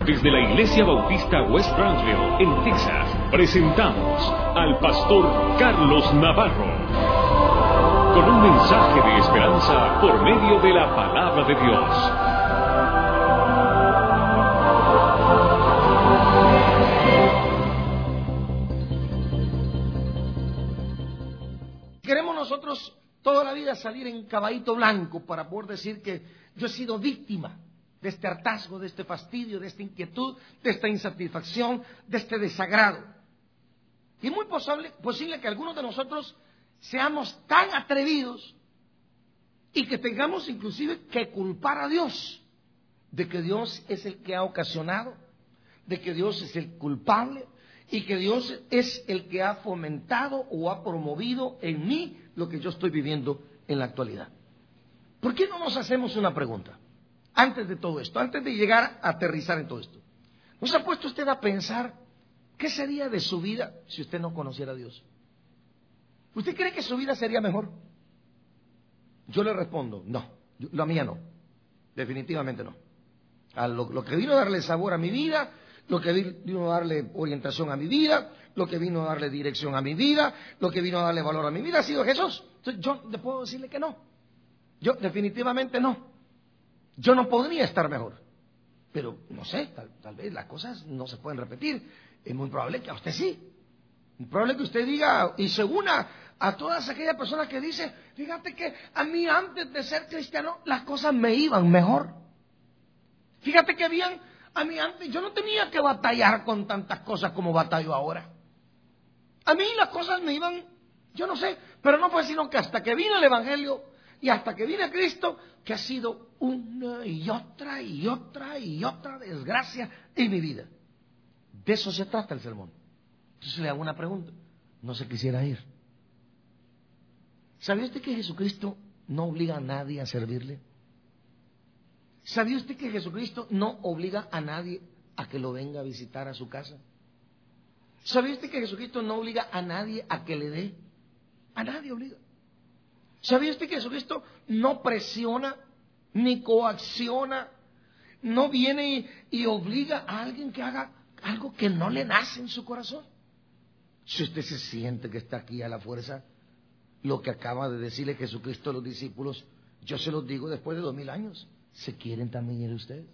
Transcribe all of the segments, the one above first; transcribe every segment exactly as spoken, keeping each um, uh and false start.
Desde la Iglesia Bautista West Brownsville, en Texas, presentamos al pastor Carlos Navarro, con un mensaje de esperanza por medio de la palabra de Dios. Queremos nosotros toda la vida salir en caballito blanco para poder decir que yo he sido víctima de este hartazgo, de este fastidio, de esta inquietud, de esta insatisfacción, de este desagrado. Y es muy posible, posible que algunos de nosotros seamos tan atrevidos y que tengamos inclusive que culpar a Dios de que Dios es el que ha ocasionado, de que Dios es el culpable y que Dios es el que ha fomentado o ha promovido en mí lo que yo estoy viviendo en la actualidad. ¿Por qué no nos hacemos una pregunta? Antes de todo esto, antes de llegar a aterrizar en todo esto, ¿no se ha puesto usted a pensar qué sería de su vida si usted no conociera a Dios? ¿Usted cree que su vida sería mejor? Yo le respondo, no, yo, la mía no, definitivamente no. A lo, lo que vino a darle sabor a mi vida, lo que vino a darle orientación a mi vida, lo que vino a darle dirección a mi vida, lo que vino a darle valor a mi vida ha sido Jesús. Entonces yo le puedo decirle que no, yo definitivamente no. Yo no podría estar mejor, pero no sé, tal, tal vez las cosas no se pueden repetir. Es muy probable que a usted sí. Es probable que usted diga y se una a todas aquellas personas que dicen, fíjate que a mí antes de ser cristiano las cosas me iban mejor. Fíjate que bien, a mí antes yo no tenía que batallar con tantas cosas como batallo ahora. A mí las cosas me iban, yo no sé, pero no fue sino que hasta que vino el Evangelio y hasta que viene Cristo, que ha sido una y otra y otra y otra desgracia en mi vida. De eso se trata el sermón. Entonces le hago una pregunta. No se quisiera ir. ¿Sabía usted que Jesucristo no obliga a nadie a servirle? ¿Sabía usted que Jesucristo no obliga a nadie a que lo venga a visitar a su casa? ¿Sabía usted que Jesucristo no obliga a nadie a que le dé? A nadie obliga. ¿Sabía usted que Jesucristo no presiona, ni coacciona, no viene y, y obliga a alguien que haga algo que no le nace en su corazón? Si usted se siente que está aquí a la fuerza, lo que acaba de decirle Jesucristo a los discípulos, yo se los digo después de dos mil años, ¿se quieren también ir ustedes?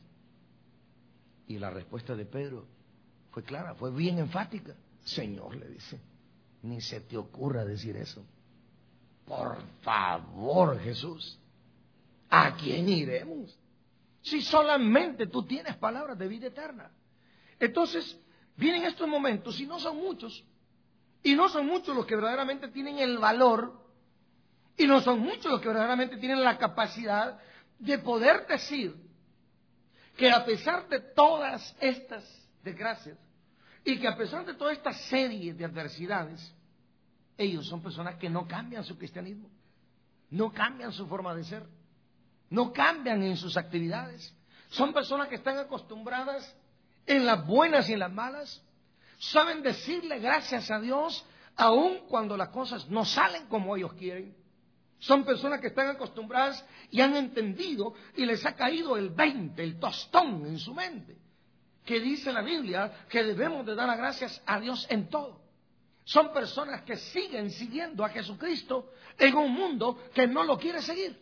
Y la respuesta de Pedro fue clara, fue bien enfática. Señor, le dice, ni se te ocurra decir eso. Por favor, Jesús, ¿a quién iremos? Si solamente tú tienes palabras de vida eterna. Entonces, vienen estos momentos, y no son muchos, y no son muchos los que verdaderamente tienen el valor, y no son muchos los que verdaderamente tienen la capacidad de poder decir que a pesar de todas estas desgracias, y que a pesar de toda esta serie de adversidades, ellos son personas que no cambian su cristianismo, no cambian su forma de ser, no cambian en sus actividades. Son personas que están acostumbradas en las buenas y en las malas, saben decirle gracias a Dios aun cuando las cosas no salen como ellos quieren. Son personas que están acostumbradas y han entendido y les ha caído el veinte, el tostón en su mente, que dice la Biblia que debemos de dar las gracias a Dios en todo. Son personas que siguen siguiendo a Jesucristo en un mundo que no lo quiere seguir.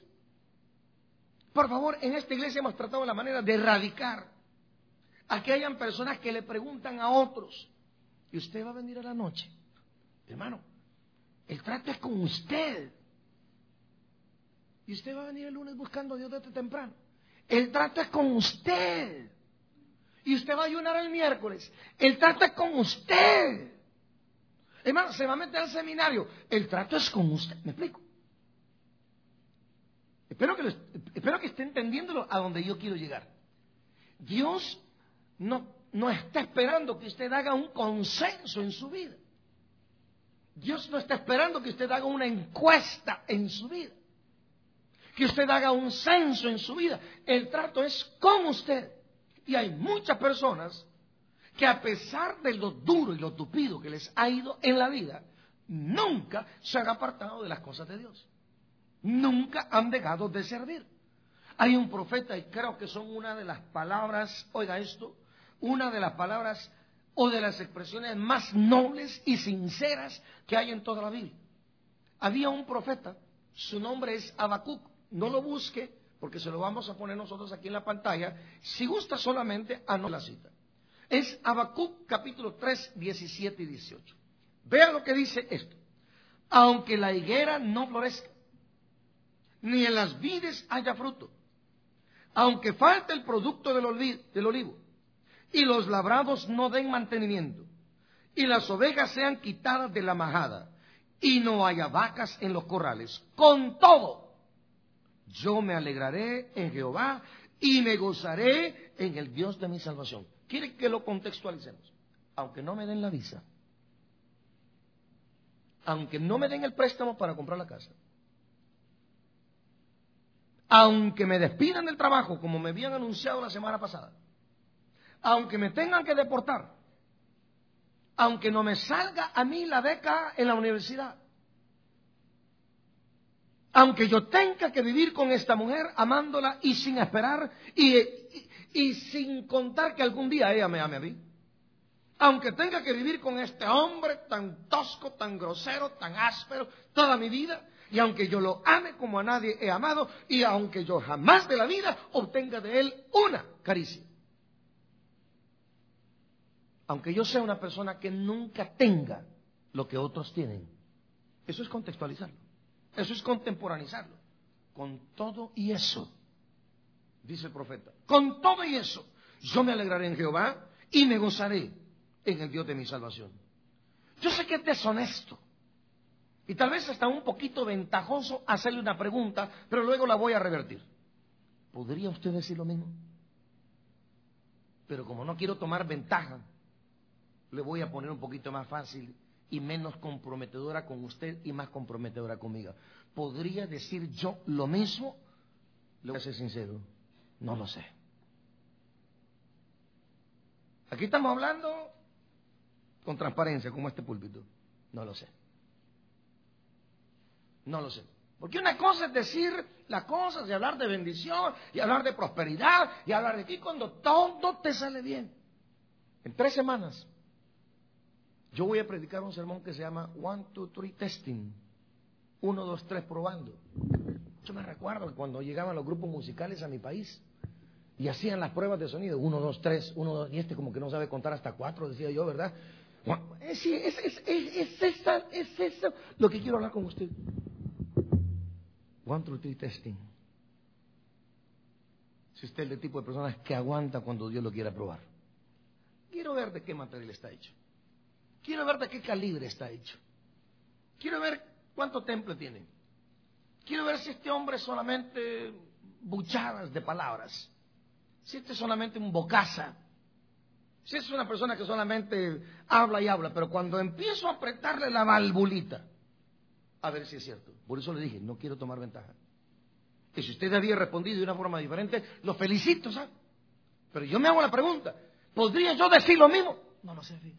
Por favor, en esta iglesia hemos tratado la manera de erradicar a que hayan personas que le preguntan a otros, ¿y usted va a venir a la noche? Hermano, el trato es con usted. ¿Y usted va a venir el lunes buscando a Dios desde temprano? El trato es con usted. ¿Y usted va a ayunar el miércoles? El trato es con usted. Hermano, se va a meter al seminario. El trato es con usted. ¿Me explico? Espero que, lo, espero que esté entendiéndolo a donde yo quiero llegar. Dios no, no está esperando que usted haga un consenso en su vida. Dios no está esperando que usted haga una encuesta en su vida, que usted haga un censo en su vida. El trato es con usted. Y hay muchas personas que a pesar de lo duro y lo tupido que les ha ido en la vida, nunca se han apartado de las cosas de Dios. Nunca han dejado de servir. Hay un profeta, y creo que son una de las palabras, oiga esto, una de las palabras o de las expresiones más nobles y sinceras que hay en toda la Biblia. Había un profeta, su nombre es Habacuc, no lo busque porque se lo vamos a poner nosotros aquí en la pantalla, si gusta solamente anote la cita. Es Habacuc capítulo tres, diecisiete y dieciocho. Vea lo que dice esto: aunque la higuera no florezca, ni en las vides haya fruto, aunque falte el producto del, olvid, del olivo, y los labrados no den mantenimiento, y las ovejas sean quitadas de la majada, y no haya vacas en los corrales, con todo, yo me alegraré en Jehová, y me gozaré en el Dios de mi salvación. ¿Quiere que lo contextualicemos? Aunque no me den la visa, aunque no me den el préstamo para comprar la casa, aunque me despidan del trabajo, como me habían anunciado la semana pasada, aunque me tengan que deportar, aunque no me salga a mí la beca en la universidad, aunque yo tenga que vivir con esta mujer amándola y sin esperar y, y, y sin contar que algún día ella me ame a mí, aunque tenga que vivir con este hombre tan tosco, tan grosero, tan áspero toda mi vida, y aunque yo lo ame como a nadie he amado, y aunque yo jamás de la vida obtenga de él una caricia, aunque yo sea una persona que nunca tenga lo que otros tienen, eso es contextualizarlo, eso es contemporaneizarlo. Con todo y eso, dice el profeta, con todo y eso, yo me alegraré en Jehová y me gozaré en el Dios de mi salvación. Yo sé que es deshonesto y tal vez hasta un poquito ventajoso hacerle una pregunta, pero luego la voy a revertir. ¿Podría usted decir lo mismo? Pero como no quiero tomar ventaja, le voy a poner un poquito más fácil y menos comprometedora con usted y más comprometedora conmigo. ¿Podría decir yo lo mismo? Le voy a ser sincero, no lo sé. Aquí estamos hablando con transparencia, como este púlpito. No lo sé. No lo sé. Porque una cosa es decir las cosas y hablar de bendición y hablar de prosperidad y hablar de ti cuando todo te sale bien. En tres semanas yo voy a predicar un sermón que se llama One, Two, Three Testing. Uno, dos, tres, probando. Yo me recuerdo que cuando llegaban los grupos musicales a mi país y hacían las pruebas de sonido, uno, dos, tres, uno, dos, y este como que no sabe contar hasta cuatro, decía yo, ¿verdad? Sí, es, es, es, es, esa, es eso lo que quiero hablar con usted. One, two, three, testing. Si usted es el tipo de personas que aguanta cuando Dios lo quiera probar. Quiero ver de qué material está hecho. Quiero ver de qué calibre está hecho. Quiero ver cuánto temple tiene. Quiero ver si este hombre es solamente buchadas de palabras. Si este es solamente un bocaza. Si es una persona que solamente habla y habla, pero cuando empiezo a apretarle la valvulita, a ver si es cierto. Por eso le dije, no quiero tomar ventaja. Que si usted había respondido de una forma diferente, lo felicito, ¿sabe? Pero yo me hago la pregunta, ¿podría yo decir lo mismo? No lo sé, fíjese.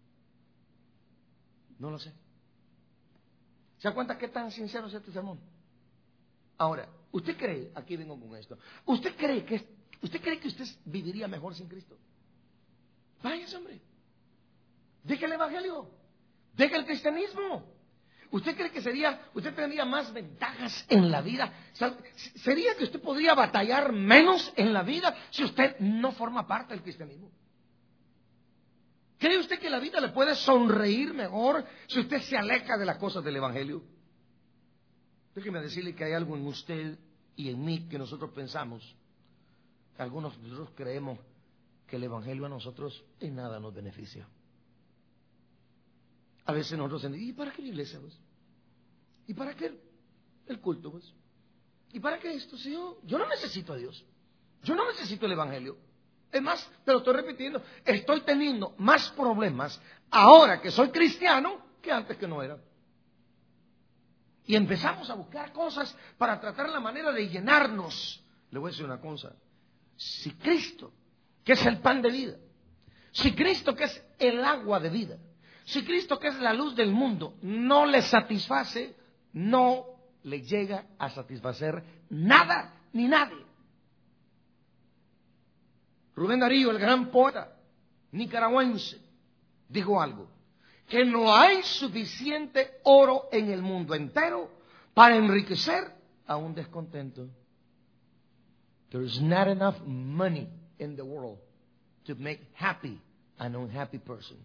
No lo sé. ¿Se da cuenta qué tan sincero es este sermón? Ahora, ¿usted cree, aquí vengo con esto, ¿usted cree que, usted cree que usted viviría mejor sin Cristo? Váyase, hombre. Deje el evangelio. Deje el cristianismo. ¿Usted cree que sería, usted tendría más ventajas en la vida? ¿Sería que usted podría batallar menos en la vida si usted no forma parte del cristianismo? ¿Cree usted que la vida le puede sonreír mejor si usted se aleja de las cosas del evangelio? Déjeme decirle que hay algo en usted y en mí que nosotros pensamos, algunos de nosotros creemos que el evangelio a nosotros en nada nos beneficia. A veces nosotros decimos, ¿y para qué la iglesia, pues? ¿Y para qué el culto, pues? ¿Y para qué esto? Si yo, yo no necesito a Dios. Yo no necesito el evangelio. Es más, te lo estoy repitiendo, estoy teniendo más problemas ahora que soy cristiano que antes que no era. Y empezamos a buscar cosas para tratar la manera de llenarnos. Le voy a decir una cosa, si Cristo, que es el pan de vida, si Cristo, que es el agua de vida, si Cristo, que es la luz del mundo, no le satisface, no le llega a satisfacer nada ni nadie. Rubén Darío, el gran poeta, nicaragüense, dijo algo, que no hay suficiente oro en el mundo entero para enriquecer a un descontento. There is not enough money in the world to make happy an unhappy person.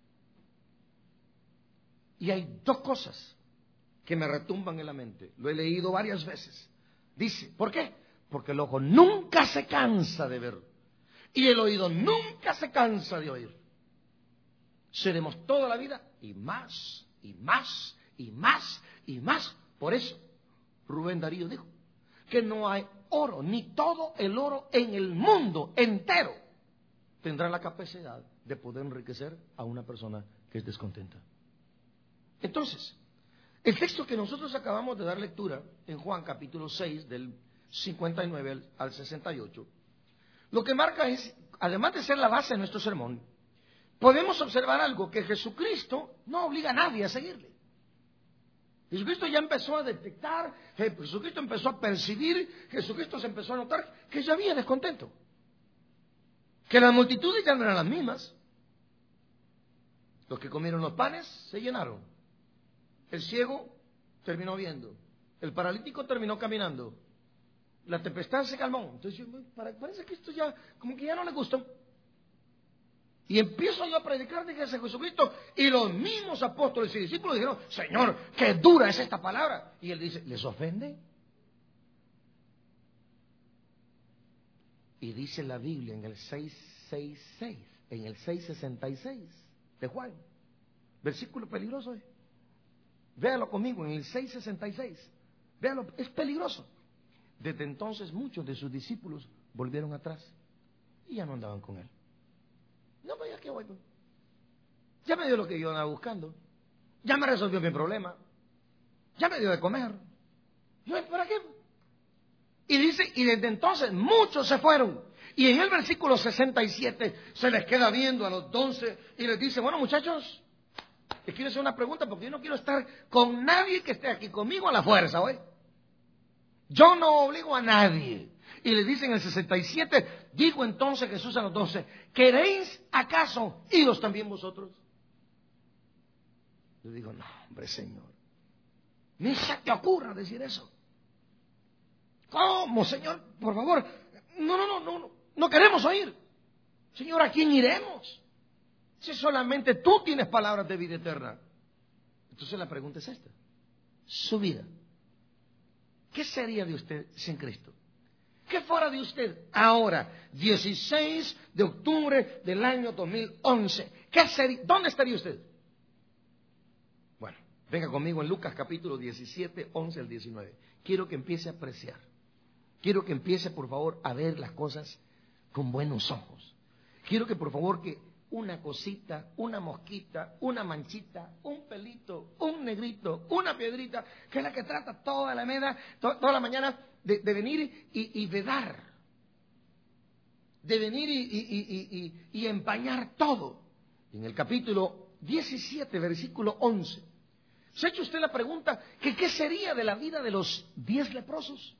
Y hay dos cosas que me retumban en la mente. Lo he leído varias veces. Dice, ¿por qué? Porque el ojo nunca se cansa de ver y el oído nunca se cansa de oír. Seremos toda la vida y más, y más, y más, y más. Por eso Rubén Darío dijo que no hay oro, ni todo el oro en el mundo entero tendrá la capacidad de poder enriquecer a una persona que es descontenta. Entonces, el texto que nosotros acabamos de dar lectura en Juan capítulo seis, del cincuenta y nueve al, al sesenta y ocho, lo que marca es, además de ser la base de nuestro sermón, podemos observar algo, que Jesucristo no obliga a nadie a seguirle. Jesucristo ya empezó a detectar, Jesucristo empezó a percibir, Jesucristo se empezó a notar que ya había descontento, que las multitudes ya no eran las mismas. Los que comieron los panes se llenaron. El ciego terminó viendo. El paralítico terminó caminando. La tempestad se calmó. Entonces parece que esto ya, como que ya no le gustó. Y empiezo yo a predicar de Jesucristo. Y los mismos apóstoles y discípulos dijeron, Señor, qué dura es esta palabra. Y él dice, ¿les ofende? Y dice la Biblia en el seis sesenta y seis, en el seis sesenta y seis de Juan, versículo peligroso. ¿eh? Véalo conmigo en el seis sesenta y seis. Véalo, es peligroso. Desde entonces muchos de sus discípulos volvieron atrás y ya no andaban con él. No, pues ya que voy. Ya me dio lo que yo andaba buscando. Ya me resolvió mi problema. Ya me dio de comer. Yo, ¿para qué? Y dice, y desde entonces muchos se fueron. Y en el versículo sesenta y siete se les queda viendo a los doce y les dice, bueno muchachos, les quiero hacer una pregunta porque yo no quiero estar con nadie que esté aquí conmigo a la fuerza, ¿oye? Yo no obligo a nadie. Y le dice en el sesenta y siete, dijo entonces Jesús a los doce, ¿queréis acaso iros también vosotros? Le digo, no, hombre Señor, ni se te ocurra decir eso. ¿Cómo, Señor? Por favor, no, no, no, no, no, no queremos oír. Señor, ¿a quién iremos? Si solamente tú tienes palabras de vida eterna. Entonces la pregunta es esta. Su vida, ¿qué sería de usted sin Cristo? ¿Qué fuera de usted ahora, dieciséis de octubre del año dos mil once? ¿Qué sería? ¿Dónde estaría usted? Bueno, venga conmigo en Lucas capítulo diecisiete, once al diecinueve. Quiero que empiece a apreciar. Quiero que empiece, por favor, a ver las cosas con buenos ojos. Quiero que, por favor, que una cosita, una mosquita, una manchita, un pelito, un negrito, una piedrita, que es la que trata toda la meda, to, toda la mañana de, de venir y, y vedar, de venir y, y, y, y, y empañar todo. En el capítulo diecisiete, versículo once, ¿se ha hecho usted la pregunta que qué sería de la vida de los diez leprosos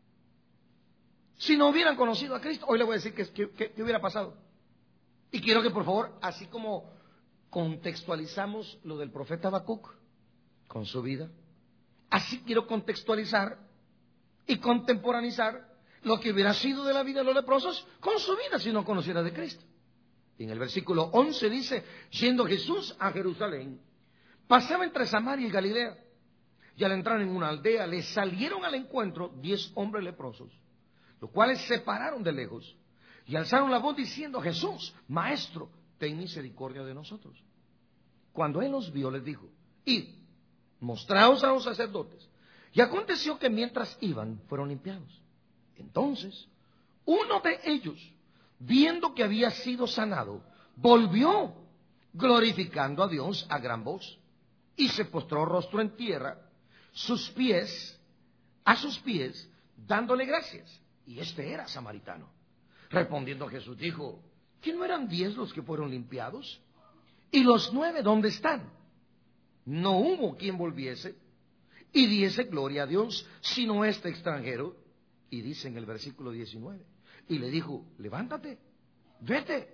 si no hubieran conocido a Cristo? Hoy le voy a decir qué que, que, que hubiera pasado. Y quiero que por favor, así como contextualizamos lo del profeta Habacuc con su vida, así quiero contextualizar y contemporaneizar lo que hubiera sido de la vida de los leprosos con su vida si no conociera de Cristo. Y en el versículo once dice, yendo Jesús a Jerusalén, pasaba entre Samaria y Galilea, y al entrar en una aldea le salieron al encuentro diez hombres leprosos, los cuales se pararon de lejos y alzaron la voz diciendo, Jesús, Maestro, ten misericordia de nosotros. Cuando él los vio, les dijo, id, mostraos a los sacerdotes. Y aconteció que mientras iban, fueron limpiados. Entonces, uno de ellos, viendo que había sido sanado, volvió, glorificando a Dios a gran voz, y se postró rostro en tierra, sus pies, a sus pies, dándole gracias. Y este era samaritano. Respondiendo Jesús dijo, ¿que no eran diez los que fueron limpiados? ¿Y los nueve dónde están? No hubo quien volviese y diese gloria a Dios, sino este extranjero. Y dice en el versículo diecinueve, y le dijo, levántate, vete,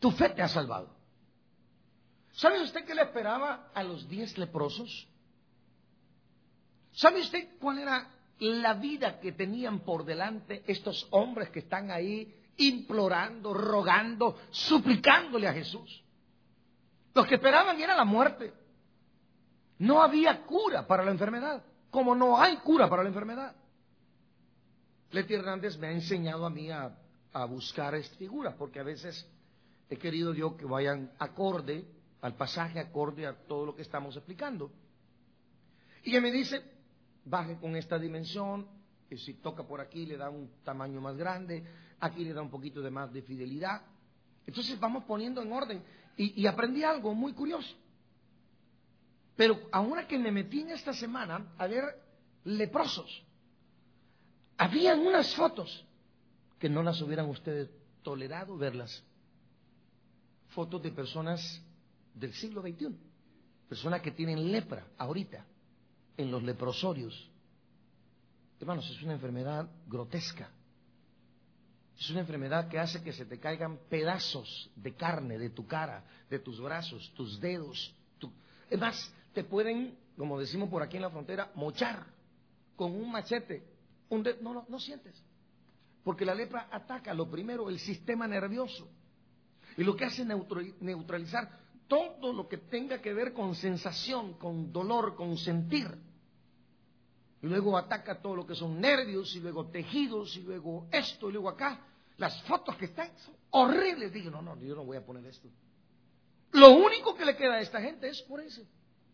Tu fe te ha salvado. ¿Sabe usted qué le esperaba a los diez leprosos? ¿Sabe usted cuál era la vida que tenían por delante estos hombres que están ahí implorando, rogando, suplicándole a Jesús? Los que esperaban era la muerte. No había cura para la enfermedad, como no hay cura para la enfermedad. Leti Hernández me ha enseñado a mí a, a buscar estas figuras, porque a veces he querido yo que vayan acorde al pasaje, acorde a todo lo que estamos explicando. Y ella me dice, baje con esta dimensión, y si toca por aquí le da un tamaño más grande, aquí le da un poquito de más de fidelidad. Entonces vamos poniendo en orden, y, y aprendí algo muy curioso. Pero ahora que me metí en esta semana a ver leprosos, habían unas fotos que no las hubieran ustedes tolerado verlas. Fotos de personas del siglo veintiuno, personas que tienen lepra ahorita en los leprosorios. Hermanos, es una enfermedad grotesca. Es una enfermedad que hace que se te caigan pedazos de carne de tu cara, de tus brazos, tus dedos. Tu... Es más, te pueden, como decimos por aquí en la frontera, mochar con un machete. Un dedo. No, no, no sientes. Porque la lepra ataca, lo primero, el sistema nervioso. Y lo que hace es neutralizar todo lo que tenga que ver con sensación, con dolor, con sentir. Y luego ataca todo lo que son nervios, y luego tejidos, y luego esto, y luego acá. Las fotos que están son horribles. Digo, no, no, yo no voy a poner esto. Lo único que le queda a esta gente es por eso.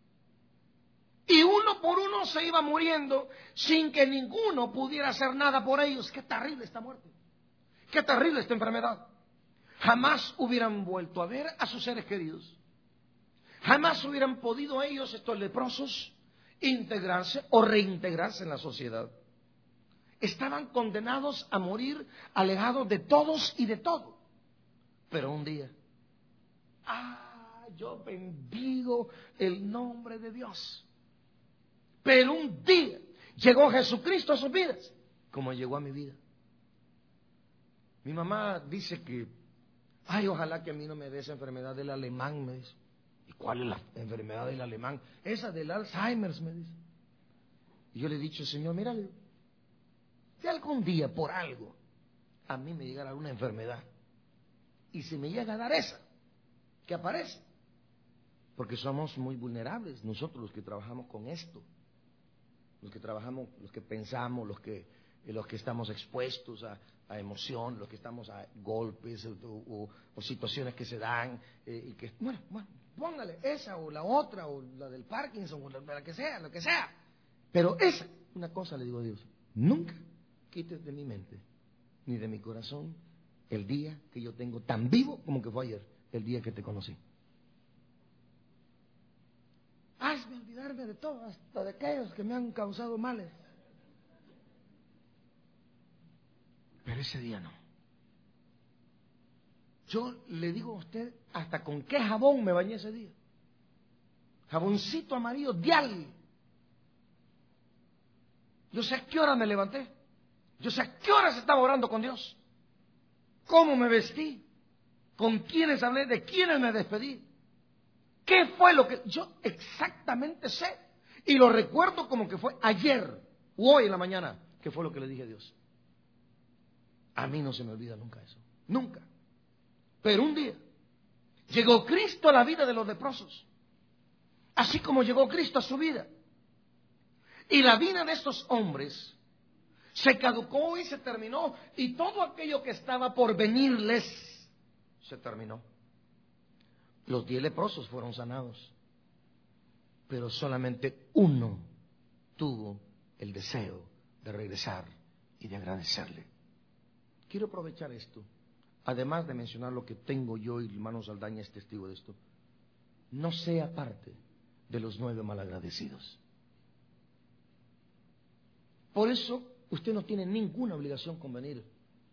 Y uno por uno se iba muriendo sin que ninguno pudiera hacer nada por ellos. Qué terrible esta muerte. Qué terrible esta enfermedad. Jamás hubieran vuelto a ver a sus seres queridos. Jamás hubieran podido ellos, estos leprosos, integrarse o reintegrarse en la sociedad. Estaban condenados a morir alejados de todos y de todo. Pero un día, ah, yo bendigo el nombre de Dios. Pero un día llegó Jesucristo a sus vidas, como llegó a mi vida. Mi mamá dice que, ay, ojalá que a mí no me dé esa enfermedad del alemán, me dice. ¿Y cuál es la enfermedad del alemán? Esa del Alzheimer, me dice. Y yo le he dicho, Señor, mira, si algún día por algo a mí me llegara una enfermedad y se me llega a dar esa que aparece, porque somos muy vulnerables nosotros los que trabajamos con esto, los que trabajamos, los que pensamos, los que, los que estamos expuestos a, a emoción, los que estamos a golpes o, o, o situaciones que se dan eh, y que, bueno, bueno, póngale esa o la otra o la del Parkinson o la, la que sea, lo que sea. Pero esa, una cosa le digo a Dios, nunca quites de mi mente ni de mi corazón el día que yo tengo tan vivo como que fue ayer, el día que te conocí. Hazme olvidarme de todo, hasta de aquellos que me han causado males. Pero ese día no. Yo le digo a usted hasta con qué jabón me bañé ese día. Jaboncito amarillo, dial. Yo sé a qué hora me levanté. Yo sé a qué horas estaba orando con Dios. Cómo me vestí. Con quiénes hablé, de quiénes me despedí. ¿Qué fue lo que yo exactamente sé? Y lo recuerdo como que fue ayer o hoy en la mañana, que fue lo que le dije a Dios. A mí no se me olvida nunca eso. Nunca. Pero un día llegó Cristo a la vida de los leprosos. Así como llegó Cristo a su vida. Y la vida de estos hombres se caducó y se terminó. Y todo aquello que estaba por venirles se terminó. Los diez leprosos fueron sanados, pero solamente uno tuvo el deseo de regresar y de agradecerle. Quiero aprovechar esto, además de mencionar lo que tengo yo, y el hermano Saldaña es testigo de esto. No sea parte de los nueve malagradecidos. Por eso usted no tiene ninguna obligación con venir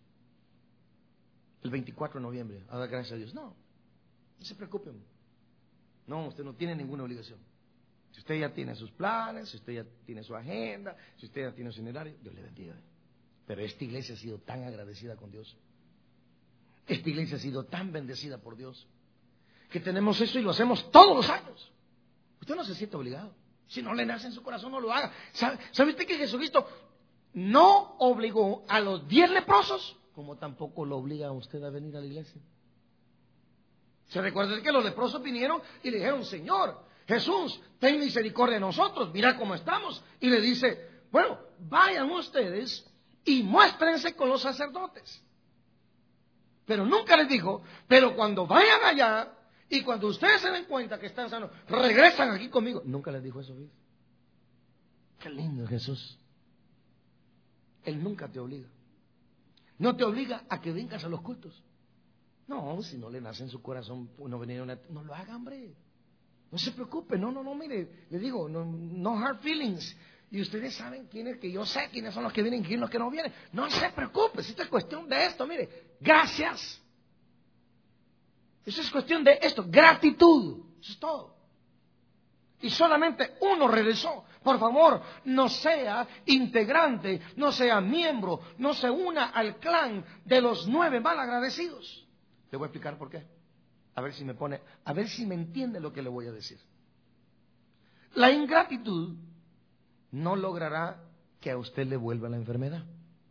el veinticuatro de noviembre a dar gracias a Dios. No. No se preocupen. No, usted no tiene ninguna obligación. Si usted ya tiene sus planes, si usted ya tiene su agenda, si usted ya tiene su itinerario, Dios le bendiga. Pero esta iglesia ha sido tan agradecida con Dios. Esta iglesia ha sido tan bendecida por Dios que tenemos eso y lo hacemos todos los años. Usted no se siente obligado. Si no le nace en su corazón, no lo haga. ¿Sabe, ¿sabe usted que Jesucristo no obligó a los diez leprosos, como tampoco lo obliga a usted a venir a la iglesia? Se recuerda que los leprosos vinieron y le dijeron: Señor Jesús, ten misericordia de nosotros, mira cómo estamos. Y le dice: bueno, vayan ustedes y muéstrense con los sacerdotes. Pero nunca les dijo: pero cuando vayan allá y cuando ustedes se den cuenta que están sanos, regresan aquí conmigo. Nunca les dijo eso, ¿ves? Qué lindo es Jesús. Él nunca te obliga. No te obliga a que vengas a los cultos. No, si no le nace en su corazón no venir a una... No lo haga, hombre. No se preocupe. No, no, no, mire. Le digo, no, no hard feelings. Y ustedes saben quiénes, que yo sé quiénes son los que vienen y quiénes los que no vienen. No se preocupe. Si esta es cuestión de esto, mire. Gracias. Eso es cuestión de esto. Gratitud. Eso es todo. Y solamente uno regresó. Por favor, no sea integrante, no sea miembro, no se una al clan de los nueve malagradecidos. Le voy a explicar por qué. A ver si me pone, a ver si me entiende lo que le voy a decir. La ingratitud no logrará que a usted le vuelva la enfermedad.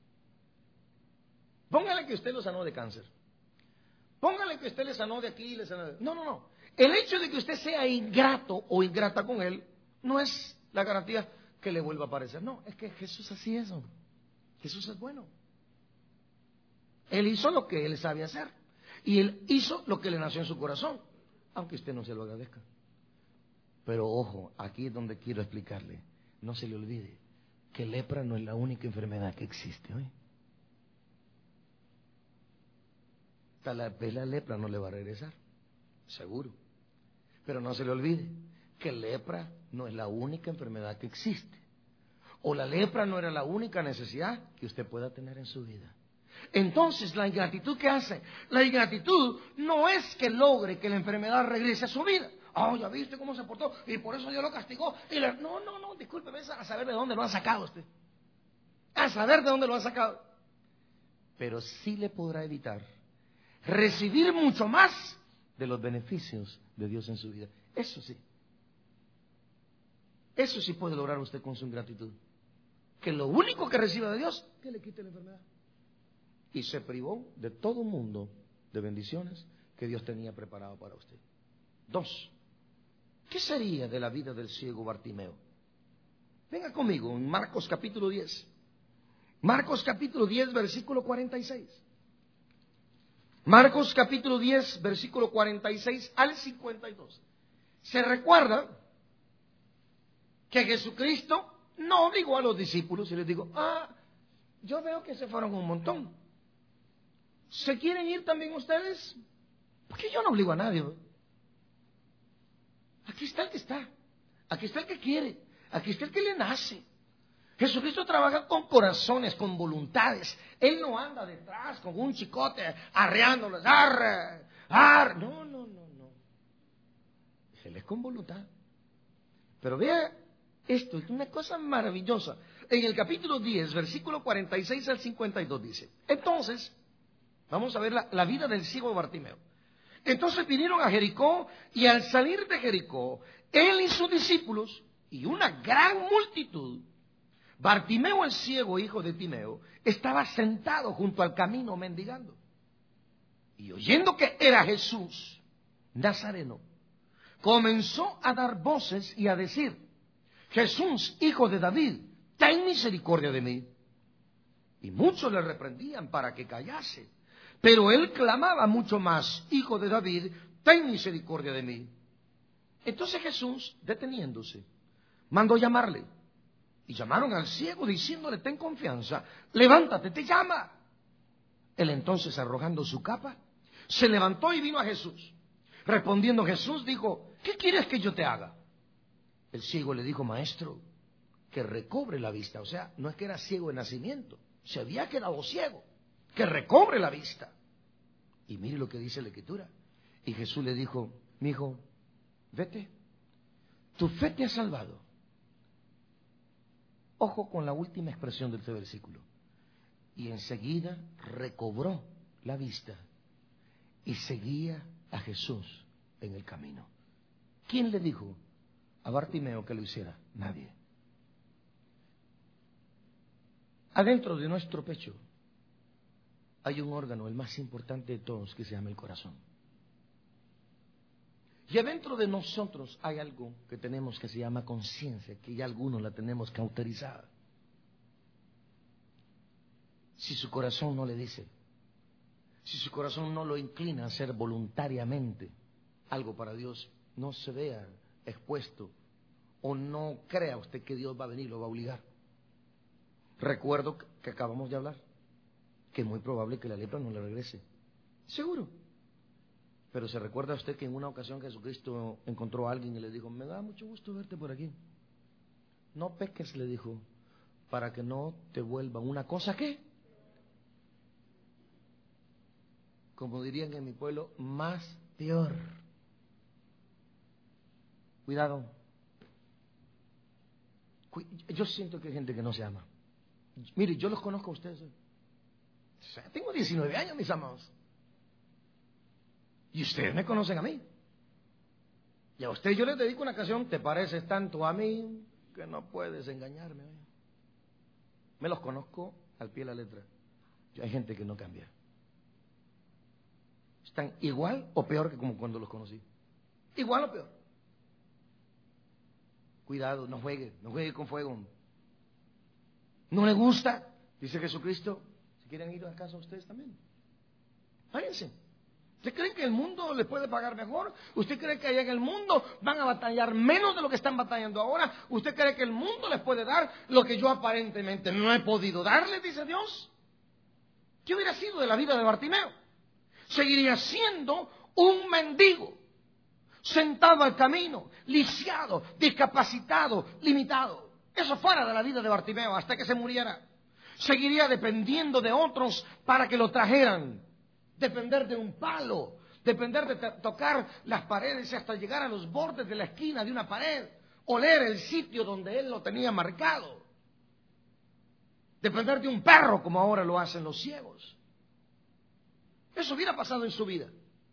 Póngale que usted lo sanó de cáncer. Póngale que usted le sanó de aquí y le sanó de... No, no, no. El hecho de que usted sea ingrato o ingrata con él no es la garantía que le vuelva a aparecer. No, es que Jesús así es. Jesús es bueno. Él hizo lo que él sabe hacer. Y él hizo lo que le nació en su corazón, aunque usted no se lo agradezca. Pero ojo, aquí es donde quiero explicarle. No se le olvide que lepra no es la única enfermedad que existe hoy. Tal vez la lepra no le va a regresar, seguro. Pero no se le olvide que lepra no es la única enfermedad que existe. O la lepra no era la única necesidad que usted pueda tener en su vida. Entonces, la ingratitud, ¿qué hace? La ingratitud no es que logre que la enfermedad regrese a su vida. Oh, ya viste cómo se portó y por eso Dios lo castigó. Y le... No, no, no, disculpe, a saber de dónde lo ha sacado usted. A saber de dónde lo ha sacado. Pero sí le podrá evitar recibir mucho más de los beneficios de Dios en su vida. Eso sí. Eso sí puede lograr usted con su ingratitud. Que lo único que reciba de Dios, que le quite la enfermedad. Y se privó de todo un mundo de bendiciones que Dios tenía preparado para usted. Dos, ¿qué sería de la vida del ciego Bartimeo? Venga conmigo en Marcos capítulo diez. Marcos capítulo diez, versículo cuarenta y seis. Marcos capítulo diez, versículo cuarenta y seis al cincuenta y dos. Se recuerda que Jesucristo no obligó a los discípulos y les dijo: ah, yo veo que se fueron un montón. ¿Se quieren ir también ustedes? Porque yo no obligo a nadie. Aquí está el que está. Aquí está el que quiere. Aquí está el que le nace. Jesucristo trabaja con corazones, con voluntades. Él no anda detrás con un chicote arreándoles. Arre, arre. No, no, no, no. Él es con voluntad. Pero vea esto, es una cosa maravillosa. En el capítulo diez, versículo cuarenta y seis al cincuenta y dos dice: entonces, vamos a ver la, la vida del ciego Bartimeo. Entonces vinieron a Jericó, y al salir de Jericó, él y sus discípulos y una gran multitud, Bartimeo el ciego, hijo de Timeo, estaba sentado junto al camino mendigando. Y oyendo que era Jesús Nazareno, comenzó a dar voces y a decir: Jesús, hijo de David, ten misericordia de mí. Y muchos le reprendían para que callase. Pero él clamaba mucho más: Hijo de David, ten misericordia de mí. Entonces Jesús, deteniéndose, mandó llamarle. Y llamaron al ciego diciéndole: ten confianza, levántate, te llama. Él entonces, arrojando su capa, se levantó y vino a Jesús. Respondiendo Jesús, dijo: ¿qué quieres que yo te haga? El ciego le dijo: maestro, que recobre la vista. O sea, no es que era ciego de nacimiento, se había quedado ciego. Que recobre la vista. Y mire lo que dice la Escritura. Y Jesús le dijo: mi hijo, vete, tu fe te ha salvado. Ojo con la última expresión de este versículo. Y enseguida recobró la vista y seguía a Jesús en el camino. ¿Quién le dijo a Bartimeo que lo hiciera? Nadie. Adentro de nuestro pecho hay un órgano, el más importante de todos, que se llama el corazón. Y adentro de nosotros hay algo que tenemos que se llama conciencia, que ya algunos la tenemos cauterizada. Si su corazón no le dice, si su corazón no lo inclina a hacer voluntariamente algo para Dios, no se vea expuesto o no crea usted que Dios va a venir y lo va a obligar. Recuerdo que acabamos de hablar, que es muy probable que la lepra no le regrese. Seguro. Pero se recuerda usted que en una ocasión Jesucristo encontró a alguien y le dijo, me da mucho gusto verte por aquí. No peques, le dijo, para que no te vuelva una cosa que, como dirían en mi pueblo, más peor. Cuidado. Yo siento que hay gente que no se ama. Mire, yo los conozco a ustedes. Tengo diecinueve años, mis amados. Y ustedes me conocen a mí. Y a usted yo les dedico una canción, te pareces tanto a mí que no puedes engañarme. Me los conozco al pie de la letra. Y hay gente que no cambia. Están igual o peor que como cuando los conocí. Igual o peor. Cuidado, no juegue, no juegue con fuego. ¿No le gusta? Dice Jesucristo. Si quieren ir a casa ustedes también, váyanse. ¿Usted cree que el mundo les puede pagar mejor? ¿Usted cree que allá en el mundo van a batallar menos de lo que están batallando ahora? ¿Usted cree que el mundo les puede dar lo que yo aparentemente no he podido darles, dice Dios? ¿Qué hubiera sido de la vida de Bartimeo? Seguiría siendo un mendigo, sentado al camino, lisiado, discapacitado, limitado. Eso fuera de la vida de Bartimeo hasta que se muriera. Seguiría dependiendo de otros para que lo trajeran. Depender de un palo, depender de tocar las paredes hasta llegar a los bordes de la esquina de una pared, oler el sitio donde él lo tenía marcado. Depender de un perro como ahora lo hacen los ciegos. Eso hubiera pasado en su vida.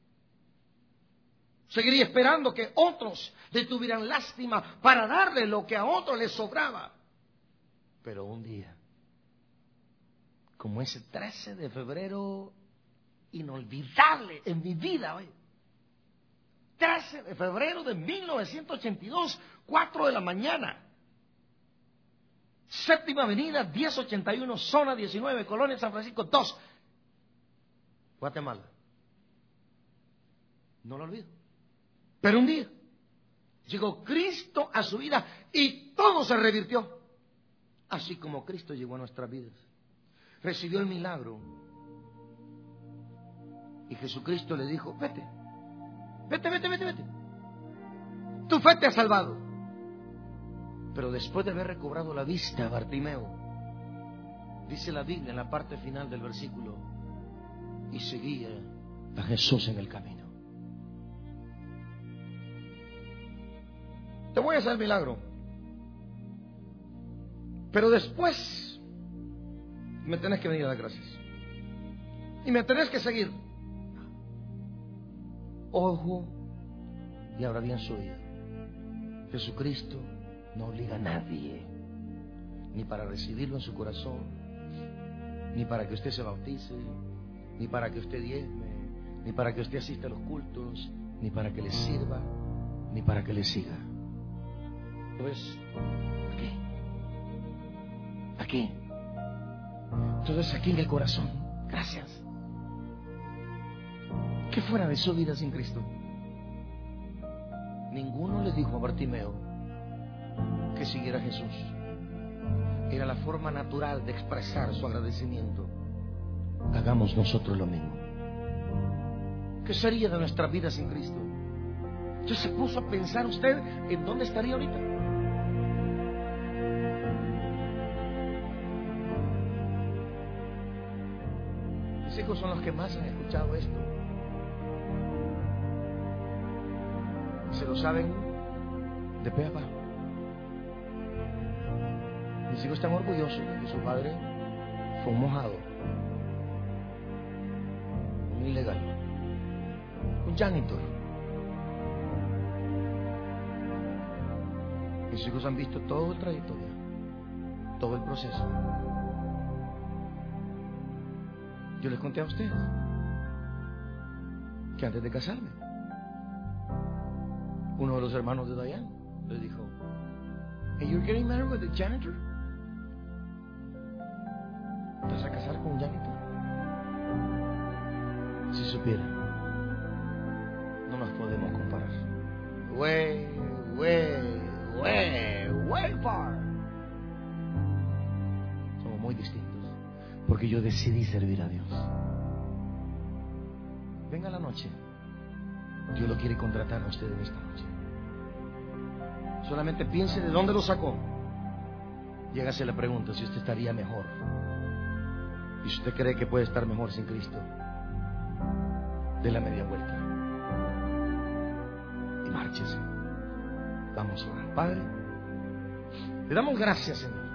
Seguiría esperando que otros le tuvieran lástima para darle lo que a otros les sobraba. Pero un día, como ese trece de febrero inolvidable en mi vida, hoy, trece de febrero de mil novecientos ochenta y dos, cuatro de la mañana, Séptima Avenida, diez ochenta y uno, zona diecinueve, Colonia San Francisco dos, Guatemala. No lo olvido. Pero un día llegó Cristo a su vida y todo se revirtió. Así como Cristo llegó a nuestras vidas. Recibió el milagro. Y Jesucristo le dijo, vete, vete, vete, vete, vete. Tu fe te ha salvado. Pero después de haber recobrado la vista, Bartimeo, dice la Biblia en la parte final del versículo, y seguía a Jesús en el camino. Te voy a hacer el milagro. Pero después me tenés que venir a dar gracias. Y me tenés que seguir. Ojo, y ahora bien su oído. Jesucristo no obliga a nadie, ni para recibirlo en su corazón, ni para que usted se bautice, ni para que usted diezme, ni para que usted asista a los cultos, ni para que le sirva, ni para que le siga. Pues, aquí, aquí, entonces aquí en el corazón, gracias. ¿Qué fuera de su vida sin Cristo? Ninguno le dijo a Bartimeo que siguiera a Jesús. Era la forma natural de expresar su agradecimiento. Hagamos nosotros lo mismo. ¿Qué sería de nuestra vida sin Cristo? ¿Ya se puso a pensar usted en dónde estaría ahorita? Mis hijos son los que más han escuchado esto. Se lo saben de pe a pa. Mis hijos están orgullosos de que su padre fue un mojado, un ilegal. un janitor. Mis hijos han visto todo el trayectoria, todo el proceso. Yo les conté a ustedes que antes de casarme, uno de los hermanos de Diane les dijo, "Hey, you're getting married with a janitor? ¿Te vas a casar con un janitor?" Si supiera, no nos podemos comparar. Way, way, way, way far. Somos muy distintos, porque yo decidí servir a Dios. Venga la noche, Dios lo quiere contratar a usted en esta noche. Solamente piense de dónde lo sacó y hágase la pregunta si usted estaría mejor. Y si usted cree que puede estar mejor sin Cristo, dé la media vuelta y márchese. Vamos a orar. Padre, le damos gracias, Señor,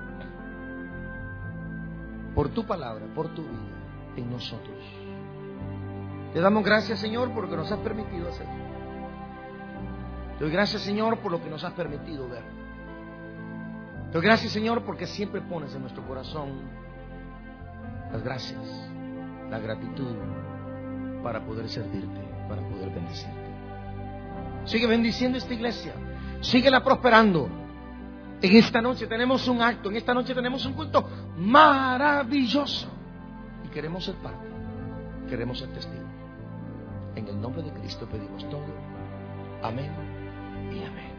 por tu palabra, por tu vida en nosotros. Te damos gracias, Señor, por lo que nos has permitido hacer. Te doy gracias, Señor, por lo que nos has permitido ver. Te doy gracias, Señor, porque siempre pones en nuestro corazón las gracias, la gratitud para poder servirte, para poder bendecirte. Sigue bendiciendo esta iglesia, síguela prosperando. En esta noche tenemos un acto, en esta noche tenemos un culto maravilloso y queremos ser parte, queremos ser testigos. En el nombre de Cristo pedimos todo. Amén y amén.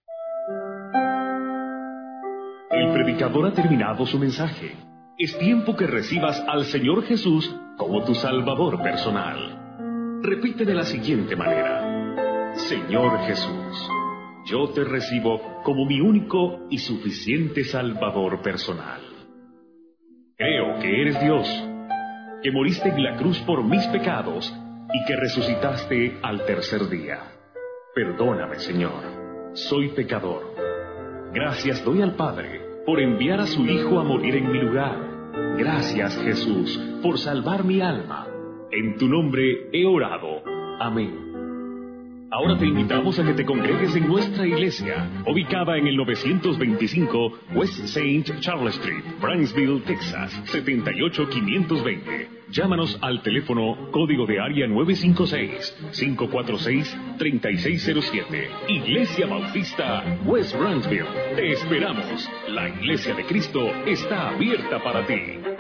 El predicador ha terminado su mensaje. Es tiempo que recibas al Señor Jesús como tu Salvador personal. Repite de la siguiente manera: Señor Jesús, yo te recibo como mi único y suficiente Salvador personal. Creo que eres Dios, que moriste en la cruz por mis pecados y que resucitaste al tercer día. Perdóname, Señor, soy pecador. Gracias doy al Padre por enviar a su Hijo a morir en mi lugar. Gracias, Jesús, por salvar mi alma. En tu nombre he orado. Amén. Ahora te invitamos a que te congregues en nuestra iglesia, ubicada en el novecientos veinticinco West Saint Charles Street, Brownsville, Texas, setenta y ocho quinientos veinte. Llámanos al teléfono código de área nueve cinco seis, cinco cuatro seis, tres seis cero siete. Iglesia Bautista West Brownsville. Te esperamos. La Iglesia de Cristo está abierta para ti.